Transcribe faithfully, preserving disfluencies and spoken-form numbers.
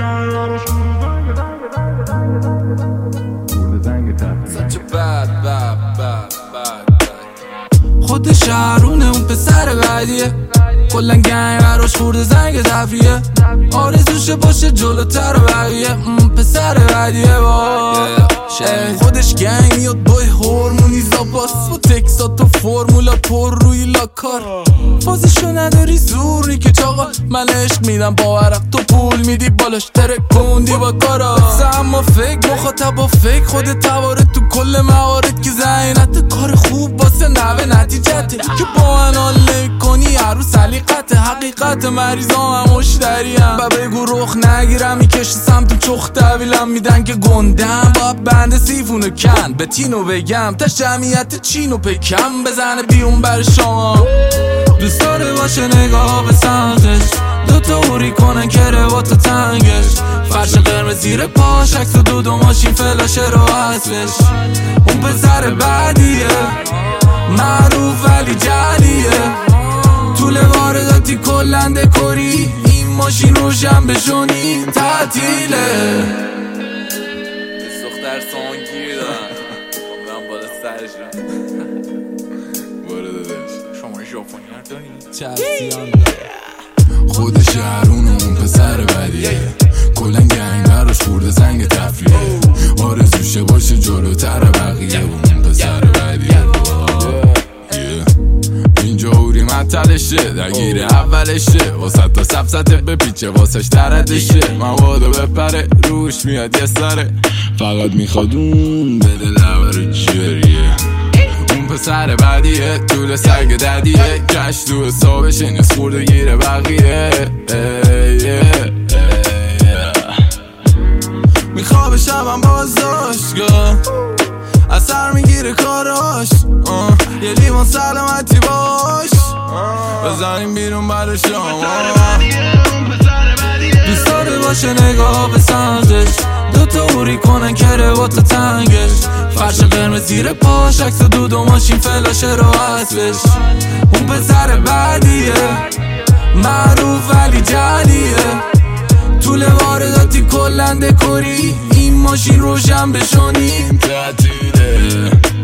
خود شهرونه اون پسر بعدیه، کلن گنگ براش خورده زنگ تفریه، آرزوشه باشه جلوتر بقیه. اون پسر بعدیه با خودش گنگ میاد با هورمونی زاباس و تکسات و فرمولا پر روی لاکار. فازشو نداری زوری که چاقا، من عشق میدم با عرق تو پول میدی بالاش ترکوندی با کارا. اما فکر مخاطب با فکر خودت توارد تو کل موارد که زینت کار خوب واسه نوه نتیجته که با من حال نمی هر رو سلیقت حقیقت مریضام هم مشتریم و بگو رخ نگیرم میکشی سمت چخ طویلم میدن که گندم با بند سیفونو کن به تینو بگم تا جمعیت چینو پکم بزنه بیون بر شما. دوست داره باشه نگاه به سمتش، دوتا اوری کنن که روات تنگش، فرش قرمز زیر پاش عکس و دو دو ماشین فلاشه رو اصلش. اون پسر بعدیه معروف ولی جلیه، طول وارداتی کلن دکوری، این ماشین روشن بشونی تعطیله. دختر سانگیر دارن من بالا سرش رو بارده شما ژاپنی ندارین چرسیان خود شهرون اون پسر بدیه، کلن گنگ براش خورده زنگ تفریه، آرزوشه باشه جلوتر بقیه. اون پسر بدیه اینجا اوری مطلشه درگیر اولشه، واسه تا سبسته بپیچه واسهش تردشه، موادو بپره روش میاد یه سره، فقط میخواد اون بده لبر جریه. اون پسر بعدیه طول سگ ددیه، کش تو حسابشه نیست خورده گیره بقیه. میخواب شبم بازداشتگاه اثر میگیره کاراش، یه لیوان سلامتی باش بزنیم بیرون برای شما. دوست داره باشه نگاه به سمتش، دوتا اوری کنن که روات تنگش، فرش قرمز زیر پاش عکس و دو دو ماشین فلاشه رو اصلش. اون پسر بعدیه معروف ولی جلیه، طول وارداتی کلن دکوری، این ماشین روشن بشونی تعطیله.